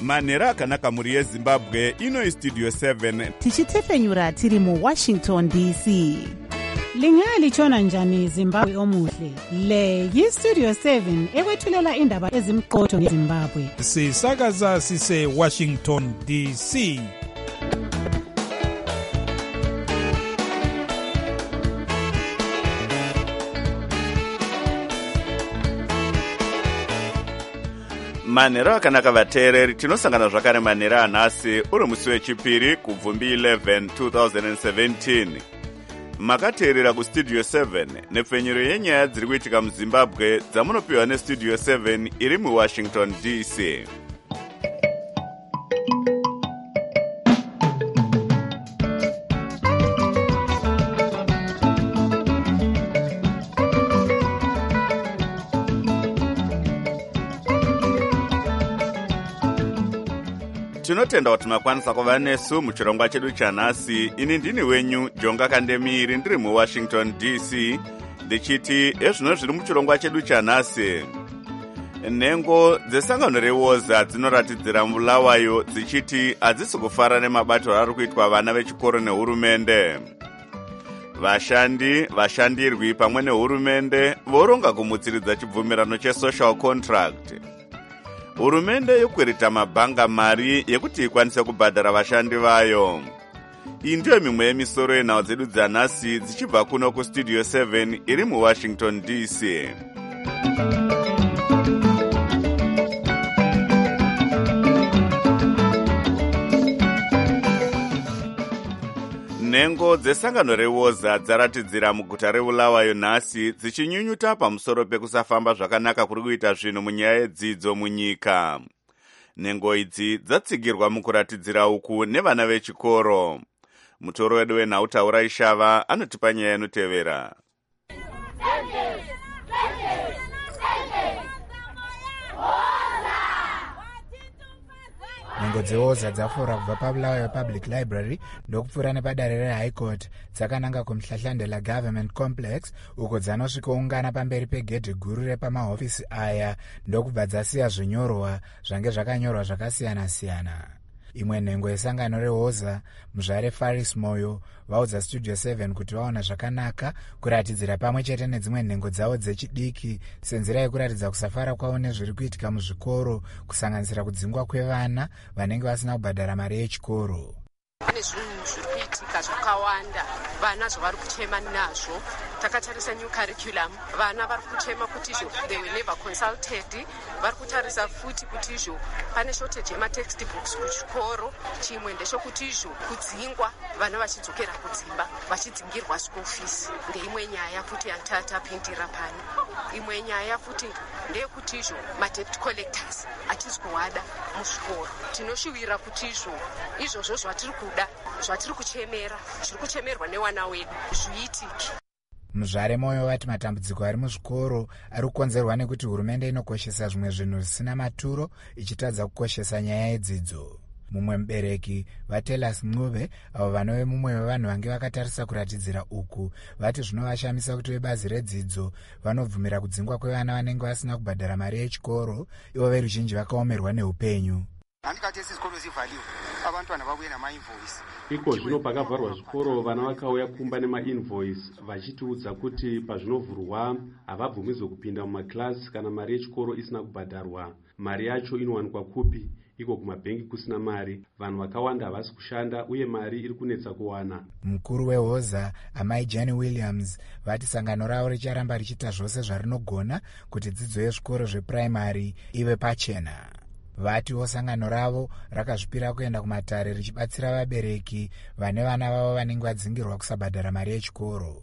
manhero akanaka mhuri yezimbabwe. Ino Studio 7 tichitefenyura tiri muWashington DC. Lingalitshona njani Zimbabwe omuhle? Le yiStudio 7 ekwethulela indaba ezimqotho ngeZimbabwe. Sisakaza sise Washington DC. manhero akanaka vateereri, tinosangana zvakare manhero anhasi uri musi wechipiri kubvumbi 11 2017. Makateerera kuStudio 7 nepfenyuro yenyaya dziri kuitika muZimbabwe dzamunopiwa neStudio 7 iri muWashington DC. Tinotenda kuti makwanisa kuva nesu muchirongwa chedu chanhasi. Ini ndini wenyu Jonga Kandemiri ndiri muWashington DC ndichiti ezvino zviri muchirongwa chedu chanhasi. Nhengo dzesangano reWoza dzinoratidzira Bulawayo dzichiti hadzisi kufara nemabatiro ari kuitwa vana vechikoro nehurumende. Vashandirwi pamwe nehurumende voronga kumutsiridza chibvumirano chesocial contract. Hurumende yokwereta mabhanga mari yekuti ikwanise kubhadhara vashandi vayo. Iyi ndiyo mimwe yemisoro yenhau dzedu dzanhasi dzichibva kuno kuStudio 7 iri muWashington DC. Nhengo dzesangano reWoza dzaratidzira muguta reBulawayo nhasi dzichinyunyuta pamusoro pekusafamba zvakanaka kuri kuita zvinhu munyaya yedzidzo munyika. Nhengo idzi dzatsigirwa mukuratidzira uku nevana vechikoro. Mutoro wedu wenhau Taura Ishava anotipa nyaya inotevera. Nhengo dzeWoza dzafora kubva paBulawayo Public Library ndokupfuura nepadare reHigh Court dzakananga kuMhlahlandela Government Complex uko dzanosvikoungana pamberi pegedhi guru repamahofisi aya ndokubva dzasiya zvinyorwa zvange zvakanyorwa zvakasiyana-siyana. Imwe nhengo yesangano reWoza, muzvare Faris Moyo, vaudza Studio 7 kuti vaona zvakanaka kuratidzira pamwe chete nedzimwe nhengo dzavo dzechidiki senzira yekuratidza kusafara kwavo nezviri kuitika muzvikoro, kusanganisira kudzingwa kwevana vanenge vasina kubhadhara mari yechikoro. Pane zvinhu zviri kuitika zvakawanda, vana zvavari kuchema nazvo. Takatarisa new curriculum, vana vari kuchema kuti izvo they were never consulted. Vari kutarisa futi kuti izvo pane shortage yematextbooks kuchikoro. Chimwe ndechekuti izvo kudzingwa, vana vachidzokera kudzimba vachidzingirwa school fees. Ndeimwe nyaya futi yatapindira pano. Imwe nyaya futi ndeyekuti izvo madebt collectors hatizi kuwada muzvikoro. Tinoshuwira kuti izvozvo zvatiri kuda, zvatiri kuchemera, zviri kuchemerwa nevana vedu zviitike. Muzvare Moyo vati matambudziko ari muzvikoro ari kukonzerwa nekuti hurumende inokoshesa zvimwe zvinhu zvisina maturo ichitadza kukoshesa nyaya yedzidzo. Mumwe mubereki vaTelas Mncube, avo vanove mumwe wevanhu vange vakatarisa kuratidzira uku, vati zvinovashamisa kuti vebazi redzidzo vanobvumira kudzingwa kwevana vanenge vasina kubhadhara mari yechikoro, ivo veruzhinji vakaomerwa neupenyu. Iko zvino pakavharwa zvikoro vana vakauya kumba nemainvoice vachitiudza kuti pazvinovhurwa havabvumidzwe kupinda mumaklasi kana mari yechikoro isina kubhadharwa. Mari yacho inowanikwa kupi? Iko kumabhengi kusina mari. Vanhu vakawanda havasi kushanda uye mari iri kunetsa kuwana. Mukuru weWoza, Amai Jane Williams, vati sangano ravo richaramba richiita zvose zvarinogona kuti dzidzo yezvikoro zvepuraimari ive pachena. Vatiwo sangano ravo rakazvipira kuenda kumatare richibatsira vabereki vane vana vavo vanenge vadzingirwa kusabhadhara mari yechikoro.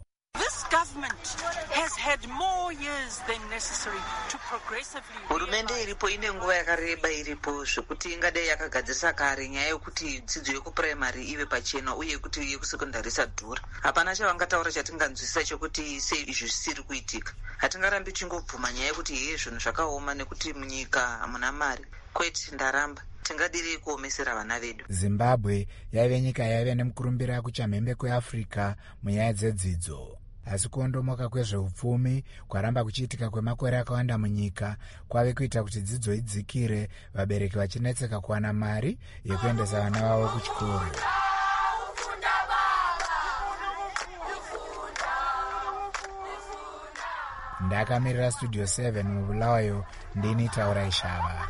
Hurumende iripo ine nguva yakareba iripo zvokuti ingadai yakagadzirisa kare nyaya yokuti dzidzo yekupuraimari ive pachena uye kuti yekusekondari isadhura. Hapana chavangataura chatinganzwisisa chokuti sei izvi zvisiri kuitika. Hatingarambi tingobvuma nyaya yokuti zvinhu zvakaoma nekuti munyika hamuna mari. Kwete, ndaramba. Tingadiri kuomesera vana vedu. Zimbabwe yaive nyika yaive nemukurumbira kuchamhembe kweAfrica munyaya dzedzidzo. asi kuondomoka kwezveupfumi kwaramba kuchiitika kwemakore akawanda munyika kwave kuita kuti dzidzo idzikire, vabereki vachinetseka kuwana mari yekuendesa vana vavo kuchikoro. Ndakamirira Studio 7 muBulawayo, ndini Taura Ishava.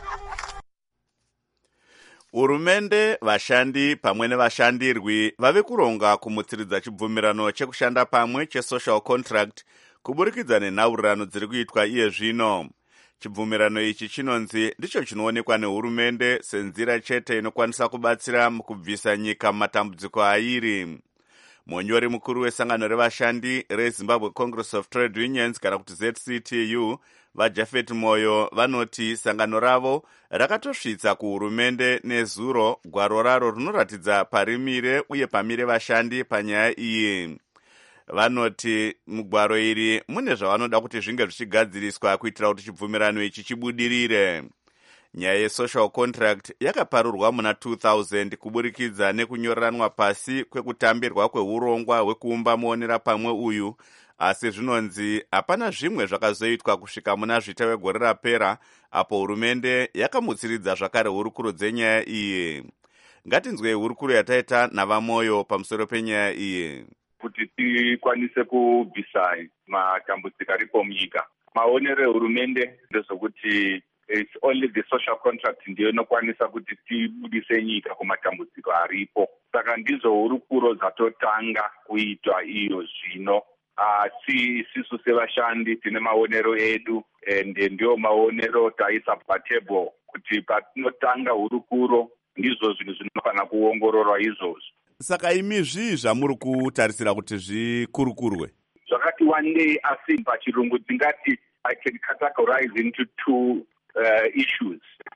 Hurumende, vashandi pamwe nevashandirwi vave kuronga kumutsiridza chibvumirano chekushanda pamwe chesocial contract kuburikidza nenhaurirano dziri kuitwa iye zvino. Chibvumirano ichi chinonzi ndicho chinoonekwa nehurumende senzira chete inokwanisa kubatsira mukubvisa nyika mumatambudziko airi. Monyori mukuru wesangano revashandi reZimbabwe Congress of Trade Unions kana kuti ZCTU vaJafet Moyo vanoti sangano ravo rakatosvitsa kuhurumende nezuro gwaro raro rinoratidza parimire uye pamire vashandi panyaya iyi. Vanoti mugwaro iri mune zvavanoda kuti zvinge zvichigadziriswa kuitira kuti chibvumirano ichi chibudirire. Nyaya yesocial contract yakaparurwa muna 2000 kuburikidza nekunyoreranwa pasi kwekutambirwa kweurongwa hwekuumba muonera pamwe uyu, asi zvinonzi hapana zvimwe zvakazoitwa kusvika muna zvita wegore rapera apo hurumende yakamutsiridza zvakare hurukuro dzenyaya iyi. Ngatinzwei hurukuro yataita navaMoyo pamusoro penyaya iyi. Kuti tikwanise kubvisa matambudziko aripo munyika, maonero ehurumende ndezvokuti it's only the social contract ndiyo inokwanisa kuti tibudise nyika kumatambudziko aripo. Saka ndizo hurukuro dzatotanga kuitwa iyo zvino. Asi isisu sevashandi tine maonero edu ende ndiyo maonero taisa patable kuti patinotanga hurukuro ndizvo zvinhu zvinofana kuongororwa izvozvo. Saka imi zvii zvamuri kutarisira kuti zvikurukurwe? Zvakati wandei, asi pachirungu dzingati I can categorize into two issues.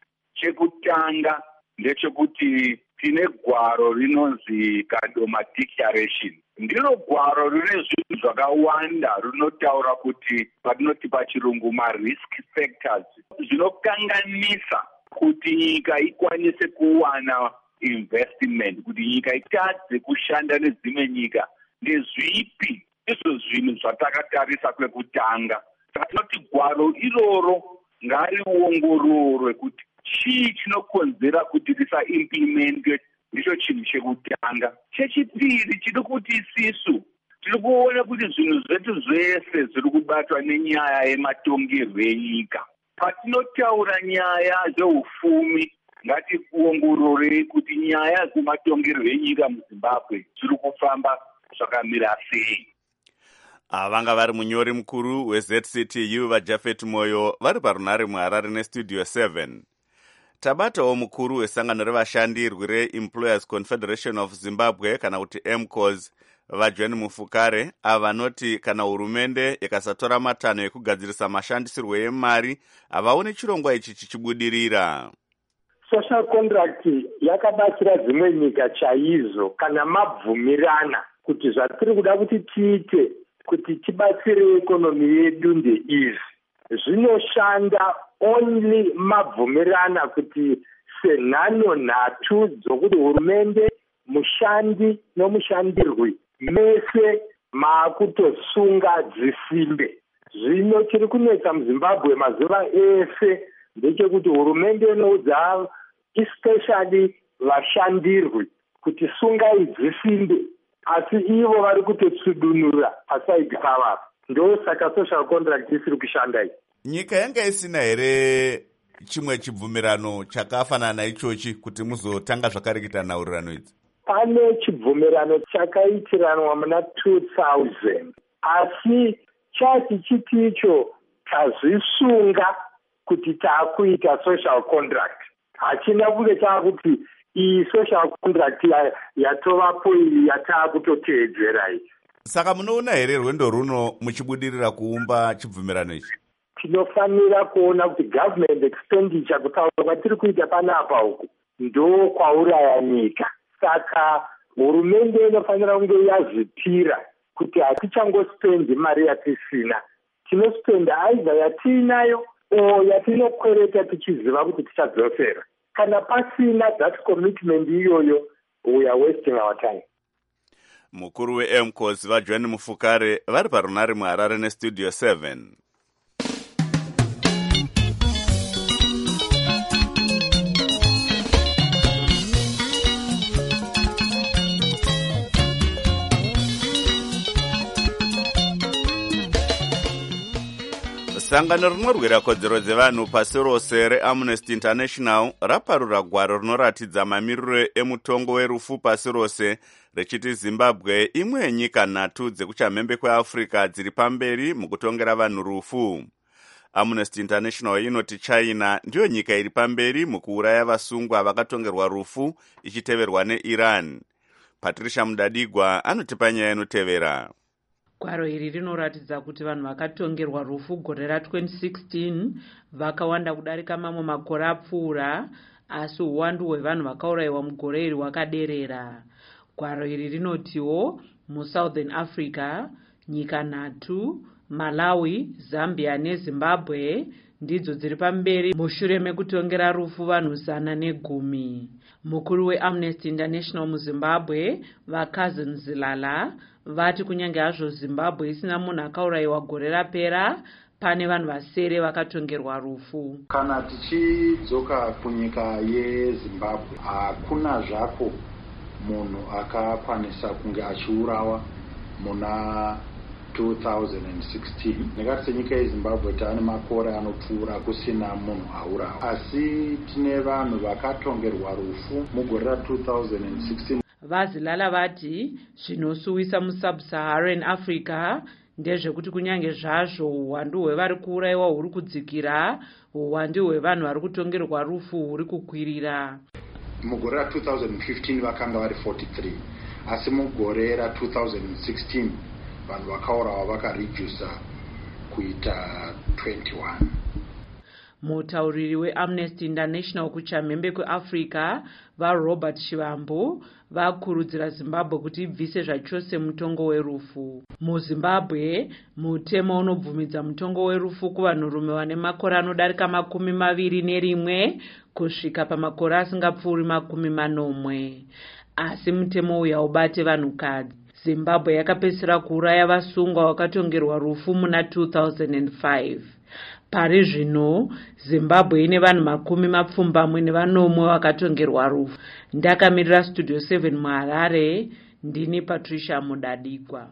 Chekutanga ndechekuti tine gwaro rinonzi Kadoma Declaration. Ndiro gwaro rine zvinhu zvakawanda rinotaura kuti patinoti pachirungu ma-risk factors zvinokanganisa kuti nyika ikwanise kuwana investment, kuti nyika itadze kushanda nedzimwe nyika. Ndezvipi izvo zvinhu zvatakatarisa kwekutanga? Saka tinoti gwaro iroro ngariongororwe kuti chii chinokonzera kuti risaimplementwe. Ndicho chinhu chekutanga. Chechipiri chiri kuti isisu tiri kuona kuti zvinhu zvetu zvese zviri kubatwa nenyaya yematongerwo enyika. Patinotaura nyaya dzeupfumi, ngationgororei kuti nyaya dzematongerwo enyika muZimbabwe zviri kufamba zvakamira sei. Vanga vari munyori mukuru weZCTU vaJafet Moyo vari parunare muHarare neStudio 7. Tabatawo mukuru wesangano revashandirwi reEmployers Confederation of Zimbabwe kana kuti MCOS vaJohn Mufukare avanoti kana hurumende ikasatora matanho ekugadzirisa mashandisirwo emari havaone chirongwa ichi chichibudirira. Social contract yakabatsira dzimwe nyika chaizvo kana mabvumirana kuti zvatiri kuda kuti tiite kuti tibatsire ekonomi yedu ndeizvi. Zvinoshanda only mabvumirana kuti senhano nhatu dzokuti hurumende, mushandi nomushandirwi mese maakutosunga dzisimbe. Zvino chiri kunetsa muZimbabwe mazuva ese ndechekuti hurumende inoudza especially vashandirwi kuti sungai dzisimbe, asi ivo vari kutosudunura pasaidi pavavo. Ndo saka social contract isiri kushanda iyi. Nyika yanga isina here chimwe chibvumirano chakafanana naichochi kuti muzotanga zvakareketa nhaurirano idzi? Pane chibvumirano chakaitiranwa muna 2000, asi chati chiticho tazvisunga kuti taakuita social contract. Hachina kunge taakuti iyi social contract yatovapo iyi yataakutoteedzera iyi. Saka munoona here rwendo runo muchibudirira kuumba chibvumirano ichi? Tinofanira kuona kuti government expenditure kutaura kwatiri kuita panapa uku ndo kwauraya nyika. Saka hurumende inofanira kunge yazvipira kuti hatichangospendi mari yatisina. Tinospenda aidha yatiinayo o yatinokwereta tichiziva kuti tichadzosera. Kana pasina that commitment iyoyo, we are wasting our time. mukuru weMCOS vaJohn Mufukare vari parunare muHarare nestudio 7. Sangano rinorwira kodzero dzevanhu pasi rose reAmnesty International raparura gwaro rinoratidza mamiriro emutongo werufu pasi rose rechiti Zimbabwe imwe yenyika 3 dzekuchamhembe kweAfrica dziri pamberi mukutongera vanhu rufu. Amnesty International inoti China ndiyo nyika iri pamberi mukuuraya vasungwa vakatongerwa rufu ichiteverwa neIran. Patricia Mudadigwa anotipa nyaya inotevera. Gwaro iri rinoratidza kuti vanhu vakatongerwa rufu gore ra2016 vakawanda kudarika mamwe makore apfuura, asi uwandu hwevanhu vakaurayiwa mugore iri hwakaderera. Gwaro iri rinotiwo muSouthern Africa nyika 3, Malawi, Zambia neZimbabwe ndidzo dziri pamberi mushure mekutongera rufu vanhu 110. Mukuru weAmnesty International muZimbabwe vaCousin Zilala vati kunyange hazvo Zimbabwe isina munhu akaurayiwa gore rapera, pane vanhu vasere vakatongerwa rufu. Kana tichidzoka kunyika yeZimbabwe, hakuna zvako munhu akakwanisa kunge achiurawa muna 2016. Nekati senyika yeZimbabwe taane makore anopfuura kusina munhu aurawa, asi tine vanhu vakatongerwa rufu mugore ra2016. Vazilala vati zvinosuwisa muSub-Saharan Africa ndezvekuti kunyange zvazvo uwandu hwevari kuurayiwa huri kudzikira, uwandu hwevanhu vari kutongerwa rufu huri kukwirira. Mugore ra2015 vakanga vari 43, asi mugore ra2016 vanhu vakaurawa vakaredusa kuita 21. Mutauriri weAmnesty International kuchamhembe kweAfrica vaRobert Shivambu vakurudzira Zimbabwe kuti ibvise zvachose mutongo werufu. MuZimbabwe mutemo unobvumidza mutongo werufu kuvanhurume vane makore anodarika 21 kusvika pamakore asingapfuuri 40, asi mutemo uyu haubate vanhukadzi. Zimbabwe yakapedzisira kuuraya vasungwa vakatongerwa rufu muna 2005. Pari zvino Zimbabwe ine vanhu 24 vakatongerwa rufu. Ndakamirira studio 7 muHarare, ndini Patricia Mudadigwa.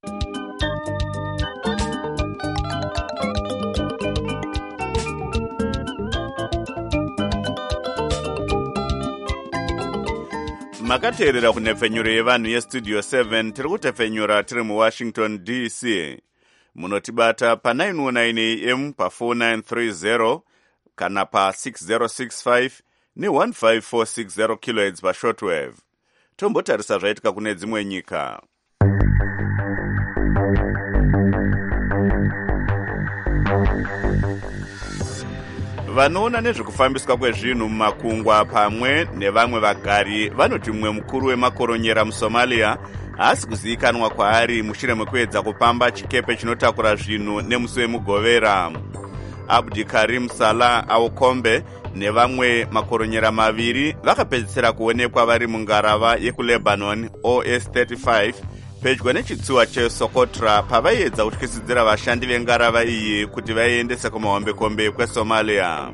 Makateerera kunepfenyuro yevanhu yestudio 7 tiri kutepfenyura tiri muWashington DC. Munotibata pa919 AM pa4930 kana pa6065 ne15460 kHz pashortwave. Tombotarisa zvaitika kune dzimwe nyika. Vanoona nezvekufambiswa kwezvinhu mumakungwa pamwe nevamwe vagari vanoti mumwe mukuru wemakoronyera muSomalia haasi kuzivikanwa kwaari mushure mekuedza kupamba chikepe chinotakura zvinhu nemusi wemugovera. Abdi Karim Salah Aukombe nevamwe makoronyera 2 vakapedzisira kuonekwa vari mungarava yekuLebanon OS-35 pedyo nechitsuwa cheSocotra pavaiedza kutyisidzira vashandi vengarava iyi kuti vaiendese kumahombekombe kweSomalia.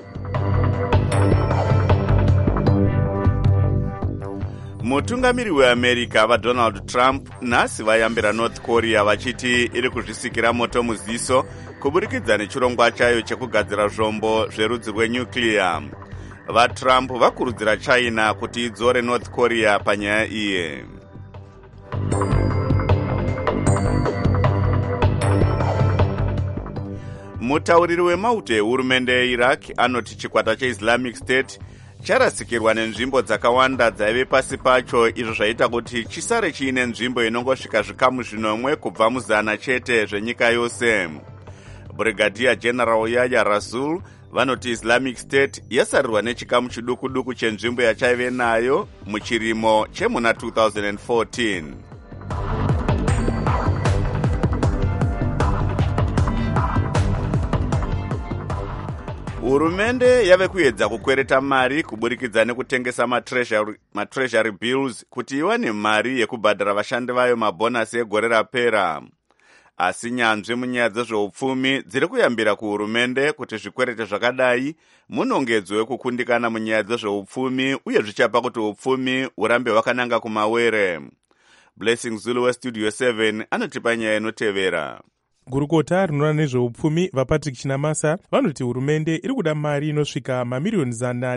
Mutungamiri weAmerica vaDonald Trump nhasi vayambira North Korea vachiti iri kuzvisikira moto muziso kuburikidza nechirongwa chayo chekugadzira zvombo zverudzi rwenyuclear. VaTrump vakurudzira China kuti idzore North Korea panyaya iyi. Mutauriri wemauto ehurumende yeIraq anoti chikwata cheIslamic State charasikirwa nenzvimbo dzakawanda dzaive pasi pacho, izvo zvaita kuti chisare chiine nzvimbo inongosvika zvikamu 10 kubva mu100 chete zvenyika yose. Brigadier General Yahya Rasul vanoti Islamic State yasarirwa nechikamu chiduku chenzvimbo yachaive nayo muchirimo chemuna 2014. hurumende yave kuedza kukwereta mari kuburikidza nekutengesa matreasury bills kuti iwane mari yekubhadhara vashandi vayo mabhonasi egore rapera. Asi nyanzvi munyaya dzezveupfumi dziri kuyambira kuhurumende kuti zvikwerete zvakadai munongedzwe kukundikana munyaya dzezveupfumi uye zvichapa kuti upfumi hurambe hwakananga kumawere. Blessing Zulu westudio 7 anotipa nyaya inotevera. Gurukota rinoona nezveupfumi vaPatrick Chinamasa vanoti hurumende iri kuda mari inosvika mamiliyoni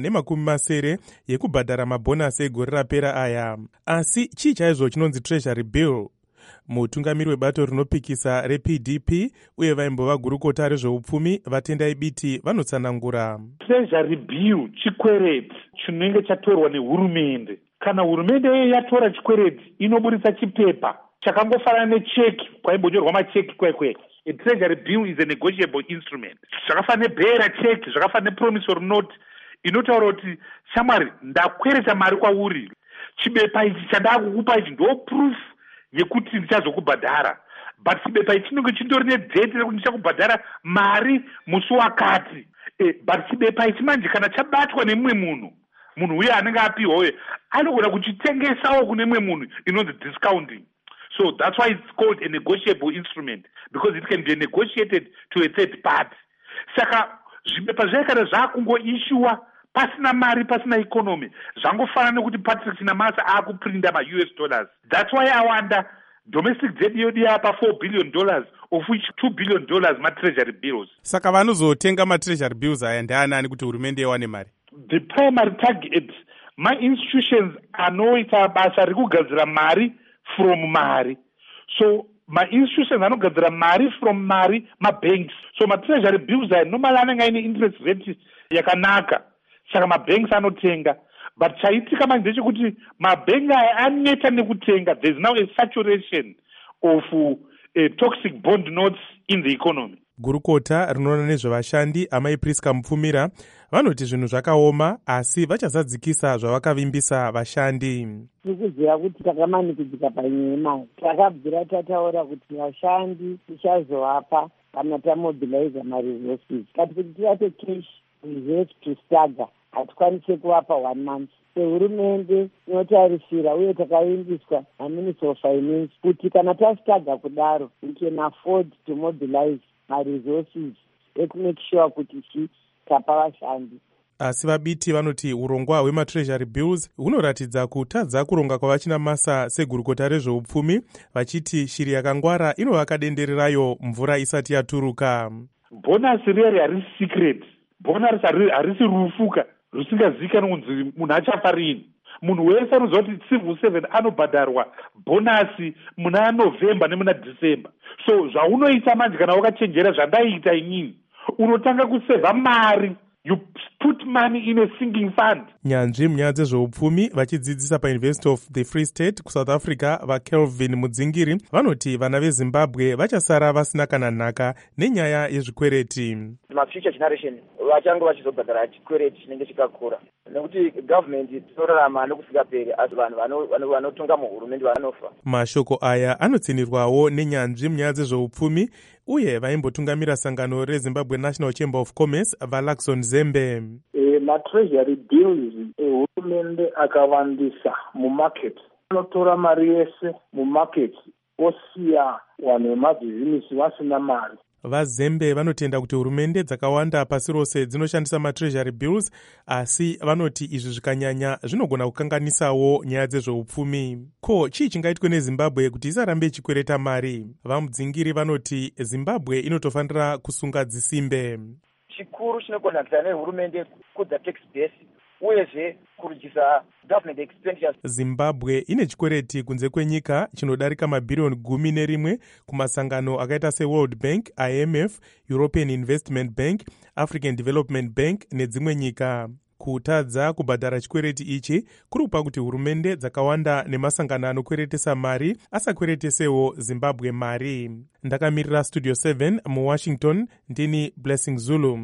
170 yekubhadhara mabhonasi egore rapera aya. Asi chii chaizvo chinonzi treasury bill? Mutungamiri webato rinopikisa rePDP uye vaimbova gurukota rezveupfumi Vatendai Biti vanotsanangura. Treasury bill chikwereti chinenge chatorwa nehurumende. Kana hurumende yatora chikwereti inoburitsa chipepa chakangofanana necheki kwaimbonyorwa macheki kwekwe. A treasury bill is a negotiable instrument. Zvakafanana nebhera cheki, zvakafanana nepromissory note inotaura kuti shamwari ndakwereta mari kwauri. Chibepa ichi chandakukupa ichi ndo proof yekuti ndichazokubhadhara. But chibepa ichi chinenge chindori nedate rekuti ndichakubhadhara mari musi wakati. But chibepa ichi manje kana chabatwa nemumwe munhu uye anenge apiwa uye anogona kuchitengesawo kune mumwe munhu inonzi discounting. So that's why it's called a negotiable instrument, because it can be negotiated to a third party. Saka zvibepa zvaikara zvakungoishiwa pasina mari, pasina economy. Zvangofanana nekuti Patrick Chinamasa akuprinta ma-US dollars. That's why awanda domestic debt yodi yapa $4 billion, of which $2 billion ma-treasury bills. Saka vanozotenga ma-treasury bills aya ndeanani kuti hurumende iwane mari? The primary target ma-institutions anoita basa rekugadzira mari from mari. So ma-institutions anogadzira mari from mari, ma-banks. So ma-treasury bills aya normally anenge aine interest rate yakanaka. Saka ma-banks anotenga. But chaitika manje ndechekuti ma-bank aya aneta nekutenga. There's now a saturation of toxic bond notes in the economy. Gurukota rinoona nezvevashandi Amai Priska Mupfumira vanoti zvinhu zvakaoma asi vachazadzikisa zvavakavimbisa vashandi. Tikuziva kuti takamanikidzika panyaya yemari. Takabvira tataura kuti vashandi tichazovapa kana tamobiliza maresources. Kati kuti tivape cash reserve to stagger hatikwanise kuvapa 1 month. Hurumende inotarisira uye takavimbiswa naMinister of Finance kuti kana tastagger kudaro we can afford to mobilize maresources ekumake sure kuti tapa vashandi. Asi vaBiti vanoti urongwa hwematreasury bills hunoratidza kutadza kuronga kwavaChinamasa segurukota rezveupfumi, vachiti shiri yakangwara inovaka dendere rayo mvura isati yaturuka. Bonus reri harisi secret. Bonus harisi rufuka rusingazikanwi kunzi munhu achafa rini. Munhu wese anoziva kuti civil 7 anobhadharwa bonasi muna November nemuna December. So zvaunoita manje kana wakachenjera zvandaita inini, unotanga kusevha mari. You put money in a sinking fund. Nyanzvi munyaya dzezveupfumi vachidzidzisa paUniversity of the Free State kuSouth Africa vaKelvin Mudzingiri vanoti vana veZimbabwe vachasara vasina kana nhaka nenyaya yezvikwereti. Mafuture generation vachange vachizobhadhara chikwereti chinenge chikakura nekuti government inorarama nokusingaperi asi vanhu vanotonga muhurumende vanofa. Mashoko aya anotsinirwawo nenyanzvi munyaya dzezveupfumi uye vaimbotungamira sangano reZimbabwe National Chamber of Commerce vaLaxon Zembe. Ma-treasury bills hurumende akawandisa mumarket anotora mari yese mumarket osiya vanhu vemabhizimisi vasina mari. VaZembe vanotenda kuti hurumende dzakawanda pasi rose dzinoshandisa ma-treasury bills, asi vanoti izvi zvikanyanya zvinogona kukanganisawo nyaya dzezveupfumi. Ko chii chingaitwe neZimbabwe kuti isarambe ichikwereta mari? VaMudzingiri vanoti Zimbabwe inotofanira kusunga dzisimbe. Chikuru chinokonakisa nehurumende kudza tax base uyezve kurujisa government expenditures. Zimbabwe ine chikwereti kunze kwenyika chinodarika mabhiriyoni 11 kumasangano akaita seWorld Bank, IMF, European Investment Bank, African Development Bank nedzimwe nyika. Kutadza kubhadhara chikwereti ichi kuri kupa kuti hurumende dzakawanda nemasangano anokweretesa mari asakweretesewo Zimbabwe mari. Ndakamirira Studio 7 muWashington, ndini Blessing Zulu.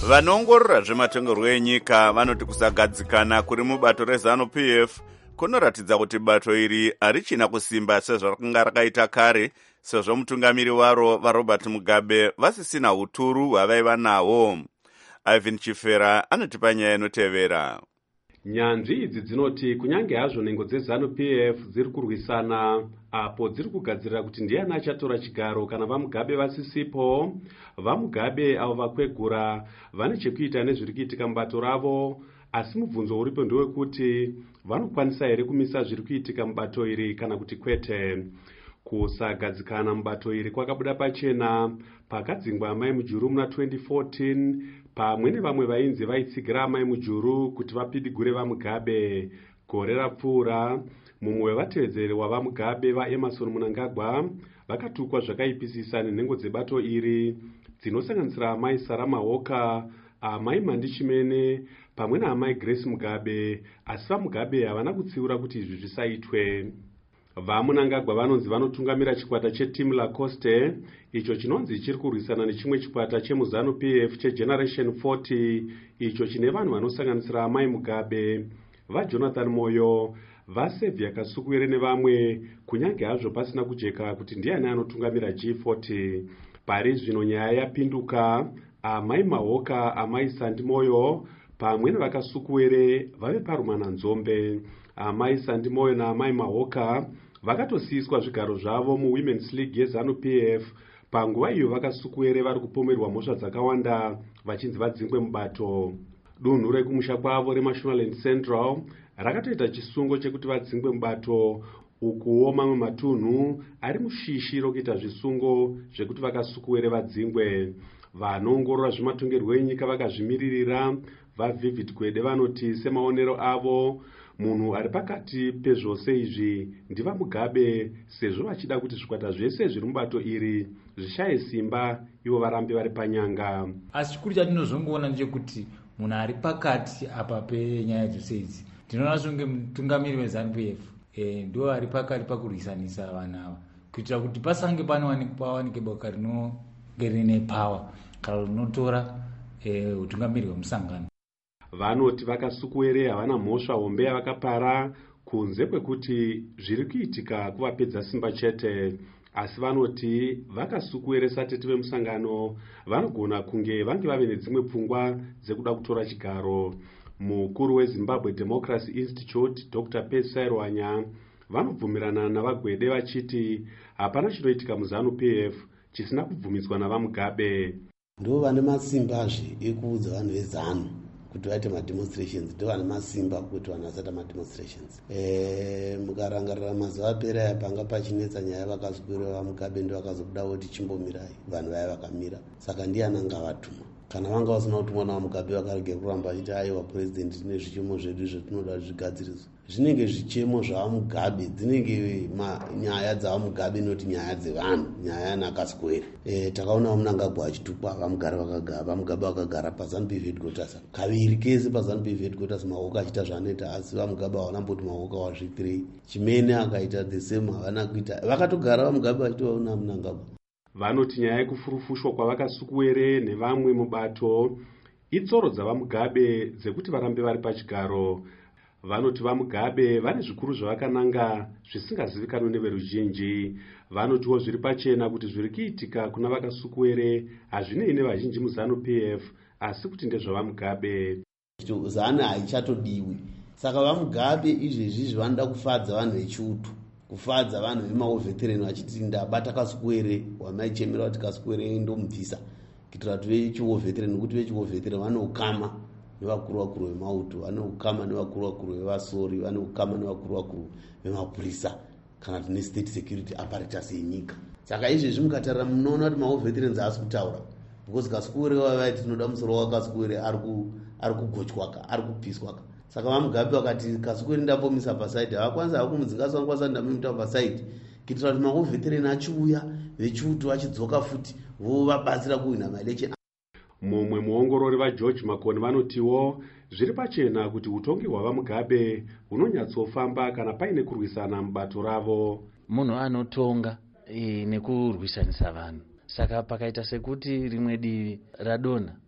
vanoongorora zvematongerwo enyika vanoti kusagadzikana kuri mubato reZANU-PF kunoratidza kuti bato iri harichina kusimba sezvarakanga rakaita kare, sezvo mutungamiri waro vaRobert Mugabe vasisina uturu hwavaiva nahwo. Ivan Chifera anotipa nyaya inotevera. Nyanzvi idzi dzinoti kunyange hazvo nhengo dzeZANU-PF dziri kurwisana apo dziri kugadzirira kuti ndiani achatora chigaro kana vaMugabe vasisipo, vaMugabe avo vakwegura vane chekuita nezviri kuitika mubato ravo, asi mubvunzo uripo ndewekuti vanokwanisa here kumisa zviri kuitika mubato iri kana kuti kwete. Kusagadzikana mubato iri kwakabuda pachena pakadzingwa Mai Mujuru muna 2014 pamwe nevamwe vainzi vaitsigira Mai Mujuru kuti vapidigure vaMugabe. Gore rapfuura mumwe wevatevedzeri wavaMugabe vaEmerson Mnangagwa vakatukwa zvakaipisisa nenhengo dzebato iri dzinosanganisira Amai Sarah Mahoka, Amai Mandi Chimene pamwe naAmai Grace Mugabe, asi vaMugabe havana kutsiura kuti izvi zvisaitwe. VaMnangagwa vanonzi vanotungamira chikwata cheTeam Lacoste, icho chinonzi chiri kurwisana nechimwe chikwata chemuZANU-PF cheGeneration 40, icho chine vanhu vanosanganisira Amai Mugabe, vaJonathan Moyo, vaSevia Kasukuwere nevamwe, kunyange hazvo pasina kujeka kuti ndiani anotungamira G40. Pari zvino nyaya yapinduka, Amai Mahoka, Amai Sandi Moyo pamwe nevakasukuwere vave parumana nzombe. Amai Sandi Moyo naAmai Mahoka vakatosiyiswa zvigaro zvavo muWomen's League yeZANU-PF panguva iyo vakasukuwere vari kupomerwa mhosva dzakawanda vachinzi vadzingwe mubato. Dunhu rekumusha kwavo reMashonaland Central rakatoita chisungo chekuti vadzingwe mubato, ukuwo mamwe matunhu ari mushishi rokuita zvisungo zvekuti vakasukuwere vadzingwe. Vanoongorora zvematongerwo enyika vakazvimiririra vaVivid Gwede vanoti semaonero avo munhu ari pakati pezvose izvi ndivaMugabe, sezvo vachida kuti zvikwata zvese zviri mubato iri zvishaye simba ivo varambe vari panyanga. Asi chikuru chatinozongoona ndechekuti munhu ari pakati apa penyaya dzose idzi ndinoona songe mutungamiri weZANU-PF ndo ari pakati pakurwisanisa vanhu ava kuitira kuti pasange pawanike boka rinonge rine pawa kana rinotora utungamiri hwemusangano. Vanoti vakasukuwere havana mhosva hombe yavakapara kunze kwekuti zviri kuitika kuvapedza simba chete, asi vanoti vakasukuwere satete vemusangano vanogona kunge vange vave nedzimwe pfungwa dzekuda kutora chigaro. Mukuru weZimbabwe Democracy Institute Dr. Percy Sairwanya vanobvumirana navaGwede vachiti hapana chinoitika muZANU-PF chisina kubvumidzwa navaMugabe. Ndo vane masimbazve ekuudza vanhu veZANU kuti vaite mademonstrations, ndo vane masimba kuti vanhu vasaita mademonstrations. Mukarangarira mazuva apera panga pachinetsa nyaya vakasukuwere vaMugabe ndo vakazobuda voti chimbomirai, vanhu vaya vakamira. Saka ndiani anga vatuma? Kana vanga vasina kutumwa navaMugabe vakarege kuramba vachiti aiwa president tine zvichemo zvedu zvetinoda zvigadziriswa. Zvinenge zvichemo zvavaMugabe, dzinenge nyaya dzavaMugabe noti nyaya dzevanhu, nyaya nakasukuwere. Takaona vaMnangagwa vachitukwa, vaMugabe vakagara paZANU-PF headquarters kaviri kese paZANU-PF headquarters, Mahoka achiita zvaanoita, asi vaMugabe havana mboti Mahoka wazvipirei. Chimene akaita the same havana kuita, vakatogara vaMugabe vachitoona Mnangagwa. Vanoti nyaya yekufurufushwa kwavakasukuwere nevamwe mubato itsoro dzavaMugabe dzekuti varambe vari pachigaro. Vanoti vaMugabe vane zvikuru zvavakananga zvisingazivikanwi neveruzhinji. Vanotiwo zviri pachena kuti zviri kuitika kuna vakasukuwere hazvinei nevazhinji muZANU-PF, asi kuti ndezvavaMugabe. ZANU haichatodiwi, saka vaMugabe izvezvi vanoda kufadza vanhu vechiutu, kufadza vanhu vemaovhetereni vachiti ndabata Kasukuwere wamaichemera kuti Kasukuwere ndomubvisa kuitira kuti vechiovhetereni, nekuti vechiovhetereni vane ukama nevakuru vakuru vemauto, vane ukama nevakuru vakuru vevasori, vane ukama nevakuru vakuru vemapurisa kana kuti nestate security apparatus yenyika. Saka izvezvi mukatarira munoona kuti maovhetereni haasi kutaura, because Kasukuwere vavaiti tinoda musoro waKasukuwere ari kugochwaka, ari kupiswaka. Saka vaMugabe vakati Kasukuwere ndambomisa pasaidi, havakwanisa kumudzinga sangwasa ndamuita pasaidi kuitira kuti maovhetereni achiuya vechiutu vachidzoka futi vovabatsira kuhwina maelection. Mumwe muongorori vaGeorge Makoni vanotiwo zviri pachena kuti utongi hwavaMugabe hunonyatsofamba kana paine kurwisana mubato ravo. Munhu anotonga nekurwisanisa vanhu, saka pakaita sekuti rimwe divi radonha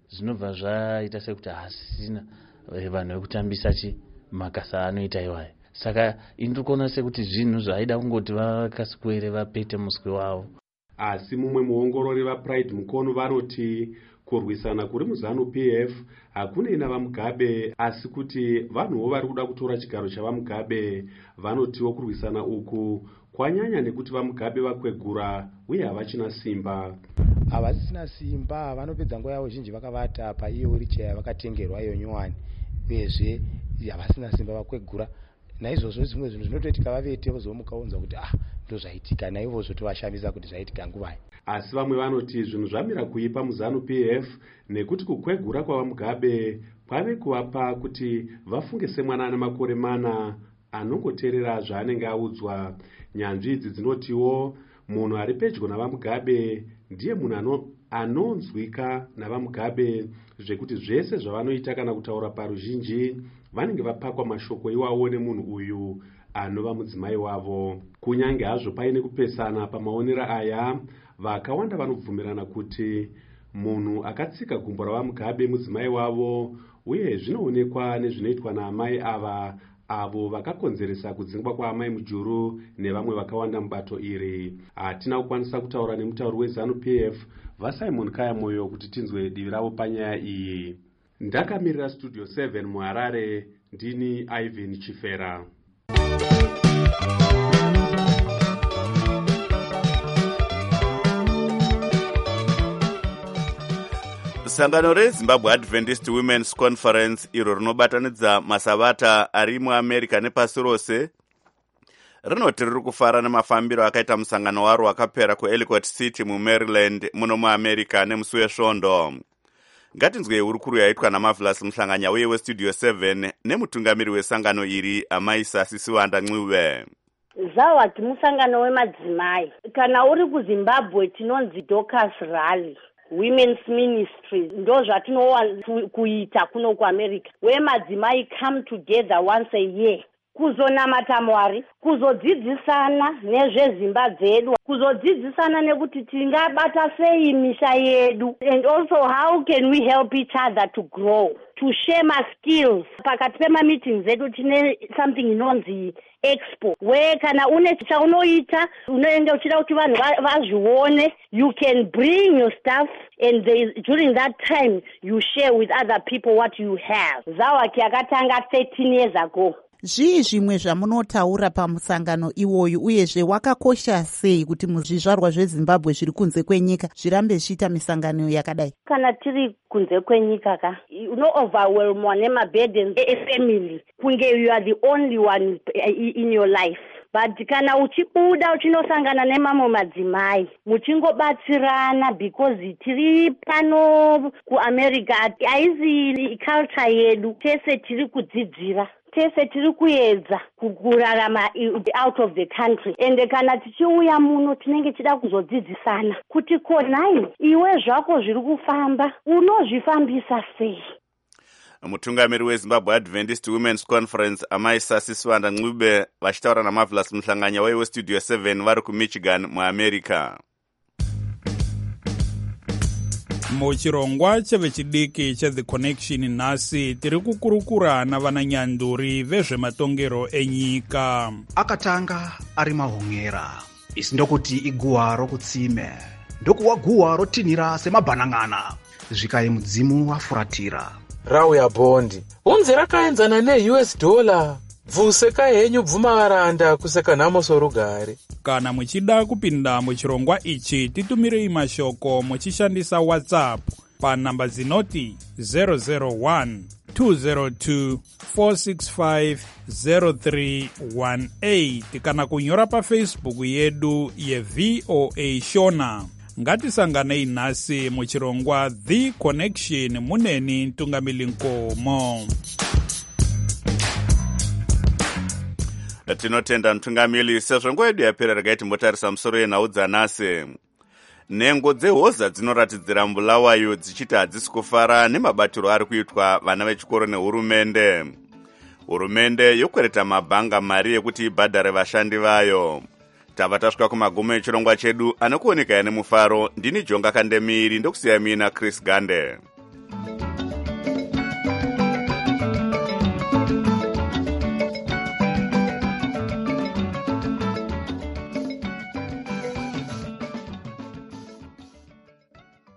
zvinobva zvaita sekuti hasina vanhu vekutambisa makasa anoita iwayo. Saka indiri kuona sekuti zvinhu zvaida kungoti vakaswere vapete muswe wavo. Asi mumwe muongorori vaPride Mukono vanoti kurwisana kuri muZANU-PF hakunei navaMugabe, asi kuti vanhuwo vari kuda kutora chigaro chavaMugabe. Vanotiwo kurwisana uku kwanyanya nekuti vaMugabe vakwegura uye havachina simba. Havasisina simba, vanopedza nguva yavo zhinji vakavata paiyo wheelchair vakatengerwa iyo nyowani, uyezve havasina simba vakwegura. Naizvozvo zvimwe zvinhu zvinotoitika vavete vozomuka vonza kuti ndozvaitika, naivozvo tovashambisa kuti zvaitika nguvai. Asi vamwe vanoti zvinhu zvamira kuipa muZANU-PF nekuti kukwegura kwavaMugabe kwave kuvapa kuti vafunge semwana ane makore 4 anongoteerera zvaanenge audzwa. Nyanzvi idzi dzinotiwo munhu ari pedyo navaMugabe ndiye munhu anonzwika navaMugabe, zvekuti zvese zvavanoita kana kutaura paruzhinji vanenge vapakwa mashoko iwawo nemunhu uyu anova mudzimai wavo. Kunyange hazvo paine kupesana pamaonero aya, vakawanda vanobvumirana kuti munhu akatsika gumbo ravaMugabe mudzimai wavo, uye zvinoonekwa nezvinoitwa naamai avo vakakonzeresa kudzingwa kwaamai Mujuru nevamwe vakawanda mubato iri. Hatina kukwanisa kutaura nemutauri weZANU-PF vaSimon Kayamoyo kuti tinzwe divi ravo panyaya iyi. Ndakamirira Studio 7 muHarare, ndini Ivan Chifera. Sangano reZimbabwe Adventist Women's Conference iro rinobatanidza masavata ari muAmerica nepasi rose rinoti riri kufara nemafambiro akaita musangano waro wakapera kuEllicott City muMaryland muno muAmerica nemusi wesvondo. Ngatinzwei hurukuru yaitwa naMarvelous Mhlanganya uye weStudio 7 nemutungamiri wesangano iri Amai Siswanda Ncube. Zawati musangano wemadzimai. Kana uri kuZimbabwe tinonzi Dorcas Rally, Women's Ministry, ndo zvatinowana kuita kuno kuAmerica. Wemadzimai come together once a year. Kuzonamata Mwari, kuzodzidzisana nezvezimba dzedu, kuzodzidzisana nekuti tingabata sei misha yedu, and also how can we help each other to grow, to share my skills. Pakati pema meetings zedu tine something inonzi expo, where kana une chaunoita unoenda uchida kuti vanhu vazvione, you can bring your stuff and during that time you share with other people what you have. Zawaki yakatanga 13 years ago. Zvii zvimwe zvamunotaura pamusangano iwoyu, uyezve wakakosha sei kuti muzvizvarwa zveZimbabwe zviri kunze kwenyika zvirambe zviita misangano yakadai? Kana tiri kunze kwenyika uno-overwhelmwa nemaburdens efamily, kunge you are the only one in your life. But kana uchibuda uchinosangana nemamwe madzimai muchingobatsirana, because tiri pano kuAmerica haisi culture yedu, tese tiri kudzidzira, tese tiri kuedza kurarama out of the country, and kana tichiuya muno tinenge chida kuzodzidzisana kuti konai iwe zvako zviri kufamba unozvifambisa sei. Mutungamiri weZimbabwe Adventist Women's Conference Amai Siswanda Ncube vachitaura naMarvelous Mhlanganya weStudio 7 vari kuMichigan muAmerica. Muchirongwa chevechidiki cheThe Connection nhasi tiri kukurukura navananyanduri vezvematongero enyika. Akatanga ari mahongera, isi ndokuti iguwa rokutsime, ndokuwa guwa rotinhira semabhanang'ana, zvikai mudzimu wafuratira. Rauya Bondi, unzi rakaenzana neUS dollar, bvuseka henyu bvuma varanda kuseka nhamo sorugare. Kana muchida kupinda muchirongwa ichi titumirei mashoko muchishandisa WhatsApp panhamba dzinoti 001 202 465 0318 kana kunyora paFacebook yedu yeVOA Shona. Ngatisanganei nhasi muchirongwa The Connection muneni Ntungamili Nkomo. Tinotenda Ntungamili sezvo nguva yedu yapera regai timbotarisa musoro yenhau dzanhasi. Nhengo dzehoza dzinoratidzira Bulawayo dzichiti hadzisi kufara nemabatiro ari kuitwa vana vechikoro nehurumende. Hurumende yokwereta mabhanga mari yekuti ibhadhare vashandi vayo. Tava tasvika kumagumo echirongwa chedu anokuoneka nemufaro. Ndini Jonga Kandemiri ndokusiya mina Chris Gande.